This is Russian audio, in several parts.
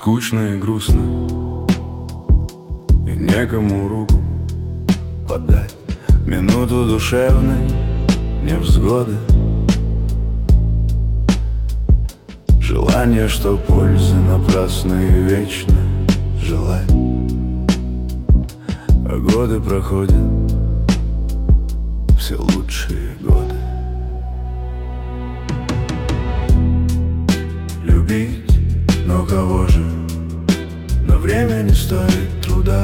скучно и грустно, и некому руку подать. Минуту душевной невзгоды, желание, что пользы напрасной и вечно желать. А годы проходят, все лучшие годы. Любить, но кого же? Но время не стоит труда.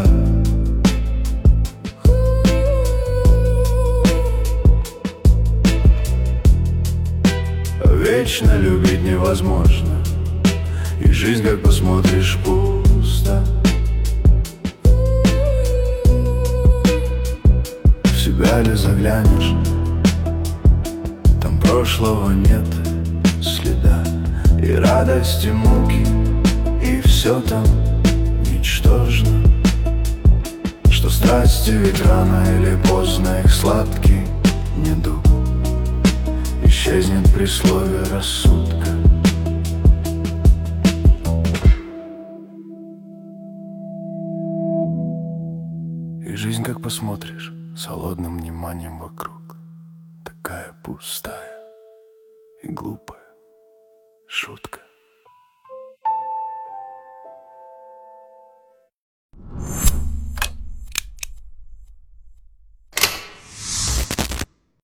Вечно любить невозможно, и жизнь, как посмотришь, пуста. В себя ли заглянешь, там прошлого нет следа. И радость, и муки, и все там ничтожно. Что страсти ведь рано или поздно их сладкий недуг исчезнет при слове рассудка. И жизнь, как посмотришь, с холодным вниманием вокруг, такая пустая и глупая шутка.